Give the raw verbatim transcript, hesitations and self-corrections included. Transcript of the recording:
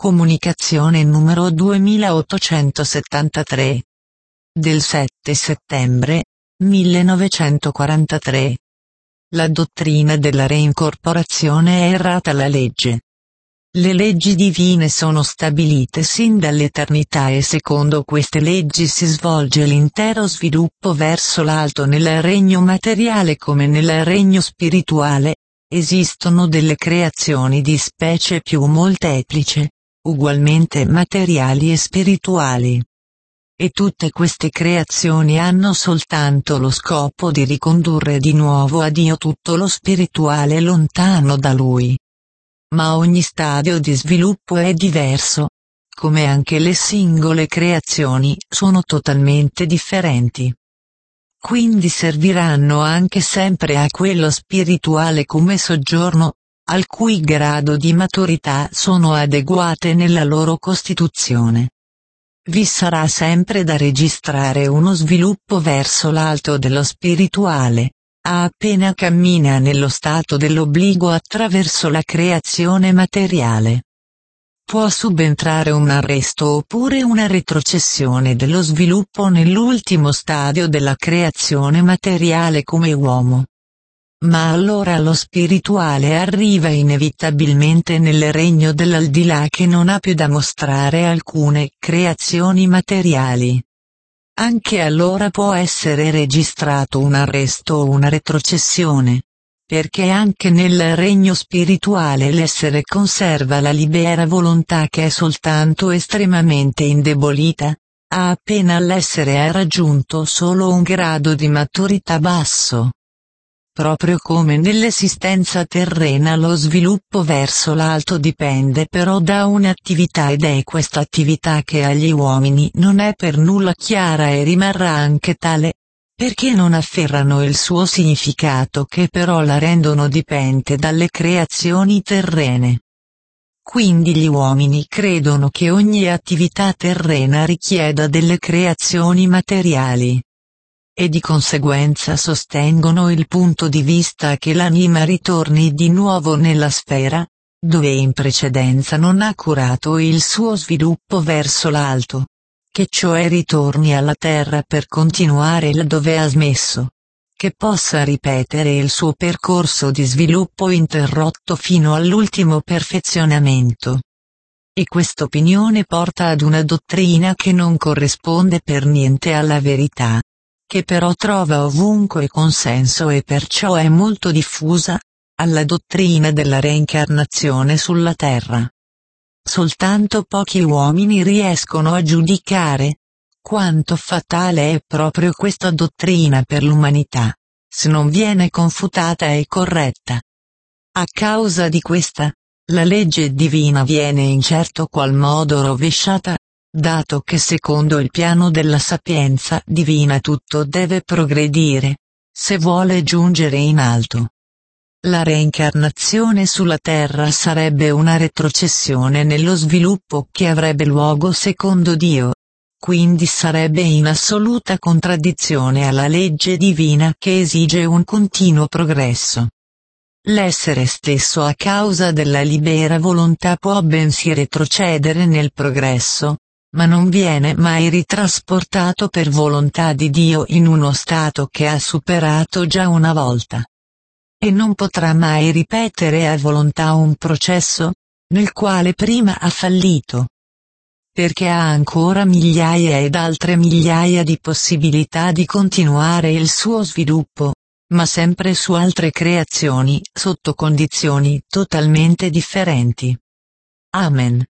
Comunicazione numero duemilaottocentosettantatré. Del sette settembre millenovecentoquarantatré. La dottrina della reincorporazione è errata. La legge. Le leggi divine sono stabilite sin dall'eternità e secondo queste leggi si svolge l'intero sviluppo verso l'alto nel regno materiale come nel regno spirituale. Esistono delle creazioni di specie più molteplici, ugualmente materiali e spirituali. E tutte queste creazioni hanno soltanto lo scopo di ricondurre di nuovo a Dio tutto lo spirituale lontano da Lui. Ma ogni stadio di sviluppo è diverso, come anche le singole creazioni sono totalmente differenti. Quindi serviranno anche sempre a quello spirituale come soggiorno, al cui grado di maturità sono adeguate nella loro costituzione. Vi sarà sempre da registrare uno sviluppo verso l'alto dello spirituale, a appena cammina nello stato dell'obbligo attraverso la creazione materiale. Può subentrare un arresto oppure una retrocessione dello sviluppo nell'ultimo stadio della creazione materiale come uomo. Ma allora lo spirituale arriva inevitabilmente nel regno dell'aldilà che non ha più da mostrare alcune creazioni materiali. Anche allora può essere registrato un arresto o una retrocessione, perché anche nel regno spirituale l'essere conserva la libera volontà che è soltanto estremamente indebolita, a appena l'essere ha raggiunto solo un grado di maturità basso. Proprio come nell'esistenza terrena lo sviluppo verso l'alto dipende però da un'attività ed è questa attività che agli uomini non è per nulla chiara e rimarrà anche tale, perché non afferrano il suo significato che però la rendono dipendente dalle creazioni terrene. Quindi gli uomini credono che ogni attività terrena richieda delle creazioni materiali. E di conseguenza sostengono il punto di vista che l'anima ritorni di nuovo nella sfera, dove in precedenza non ha curato il suo sviluppo verso l'alto, che cioè ritorni alla terra per continuare laddove ha smesso, che possa ripetere il suo percorso di sviluppo interrotto fino all'ultimo perfezionamento. E quest'opinione porta ad una dottrina che non corrisponde per niente alla verità, che però trova ovunque consenso e perciò è molto diffusa, alla dottrina della reincarnazione sulla terra. Soltanto pochi uomini riescono a giudicare quanto fatale è proprio questa dottrina per l'umanità, se non viene confutata e corretta. A causa di questa, la legge divina viene in certo qual modo rovesciata, dato che secondo il piano della sapienza divina tutto deve progredire, se vuole giungere in alto. La reincarnazione sulla terra sarebbe una retrocessione nello sviluppo che avrebbe luogo secondo Dio, quindi sarebbe in assoluta contraddizione alla legge divina che esige un continuo progresso. L'essere stesso a causa della libera volontà può bensì retrocedere nel progresso, ma non viene mai ritrasportato per volontà di Dio in uno stato che ha superato già una volta. E non potrà mai ripetere a volontà un processo, nel quale prima ha fallito. Perché ha ancora migliaia ed altre migliaia di possibilità di continuare il suo sviluppo, ma sempre su altre creazioni, sotto condizioni totalmente differenti. Amen.